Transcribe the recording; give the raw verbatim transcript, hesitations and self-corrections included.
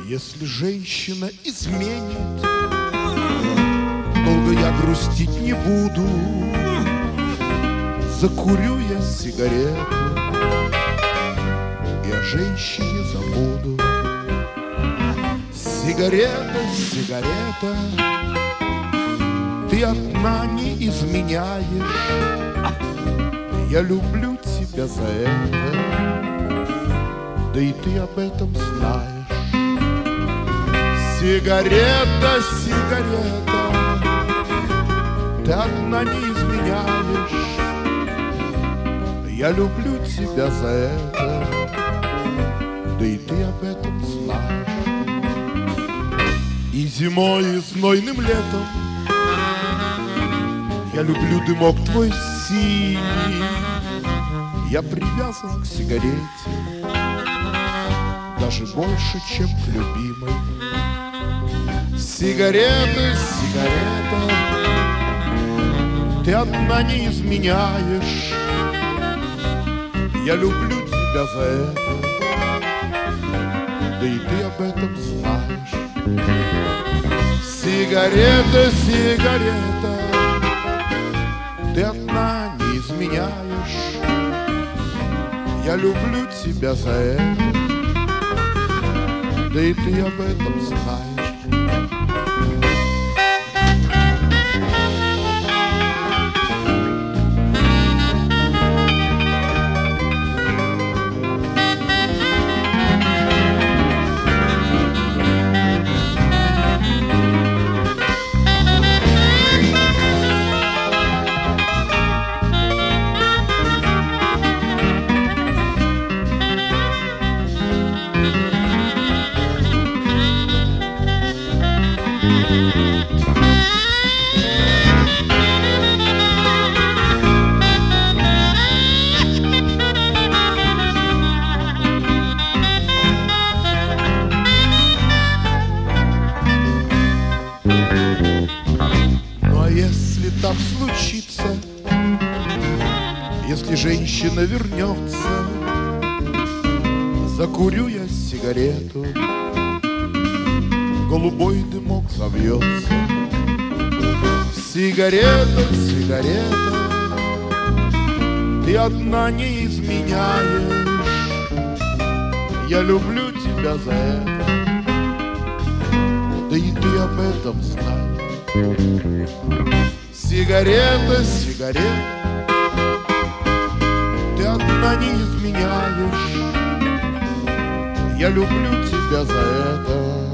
Если женщина изменит, долго я грустить не буду. Закурю я сигарету и о женщине забуду. Сигарета, сигарета, ты одна не изменяешь. Я люблю тебя за это, да и ты об этом знаешь. Сигарета, сигарета, ты одна не изменяешь. Я люблю тебя за это, да и ты об этом знаешь. И зимой, и знойным летом я люблю дымок твой синий. Я привязан к сигарете даже больше, чем к любимой. Сигарета, сигарета, ты одна не изменяешь. Я люблю тебя за это, да и ты об этом знаешь. Сигарета, сигарета, ты одна не изменяешь. Я люблю тебя за это, да и ты об этом знаешь. Если так случится, если женщина вернется, закурю я сигарету, голубой дымок завьется. Сигарета, сигарета, ты одна не изменяешь. Я люблю тебя за это, да и ты об этом знаешь. Сигарета, сигарета, ты одна не изменяешь. Я люблю тебя за это,